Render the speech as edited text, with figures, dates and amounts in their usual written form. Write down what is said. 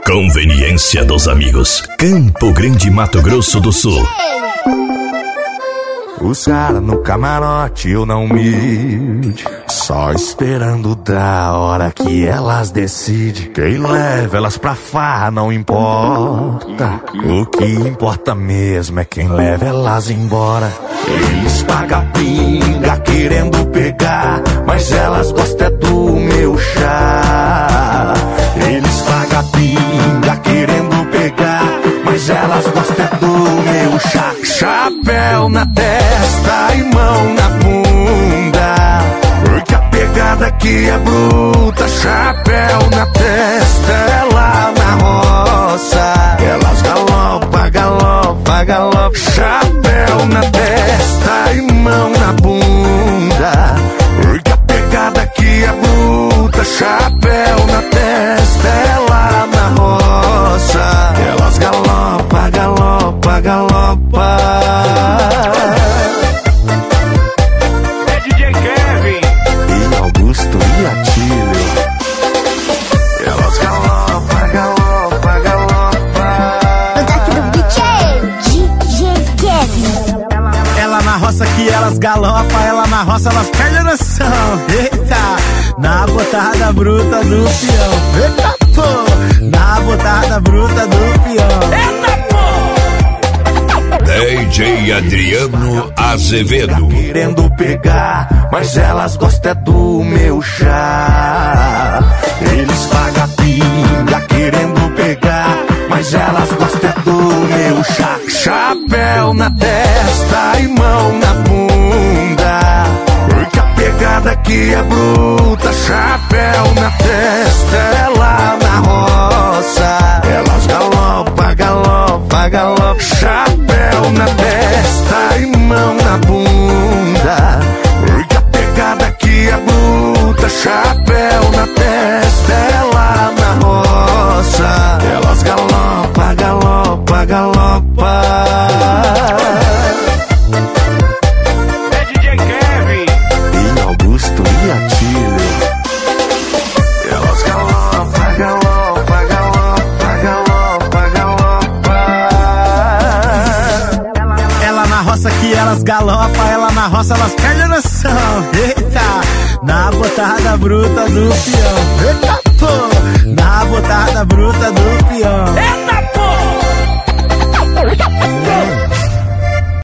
Conveniência dos amigos. Campo Grande, Mato Grosso do Sul. Os caras no camarote, eu não humilde, só esperando da hora que elas decidem. Quem leva elas pra farra não importa, o que importa mesmo é quem leva elas embora. Eles pagam pinga querendo pegar, mas elas gostam do meu chá. Eles pagam pinga querendo pegar, mas elas gostam do meu chá. Chapéu na testa e mão na bunda, porque a pegada aqui é bruta. Chapéu na testa, ela na roça, elas galopa, galopa, galopa. Chapéu na testa e mão na bunda, porque a pegada aqui é bruta. Chapéu na testa, ela na roça, elas galopa, galopa, galopa. É DJ Kevin E Augusto e Atílio, elas galopa, galopa, galopa. O toque do DJ Kevin. Ela na roça que elas galopa, ela na roça elas perdem a noção. Eita, na botada bruta do peão. Eita, pô, na botada bruta do peão. Eita, pô! DJ Adriano Azevedo. Querendo pegar, mas elas gostam do meu chá. Eles pagam pinga querendo pegar, mas elas gostam do meu chá. Chapéu na testa e mão na bunda, porque a pegada aqui é bruta. Chapéu na testa, ela na roça, elas galopa, galopa, galopa. Chapéu na testa e mão na bunda, porque a pegada aqui é bruta. Chapéu na testa, ela na roça, elas galopa, galopa, galopa. É DJ Kevin E Augusto e Atílio, elas galopa, galopa, galopa, galopa, galopa. Ela na roça que elas galopa, ela na roça elas perdem a noção. Eita, na botada bruta do peão. Eita, pô, na botada bruta do peão. Eita, pô!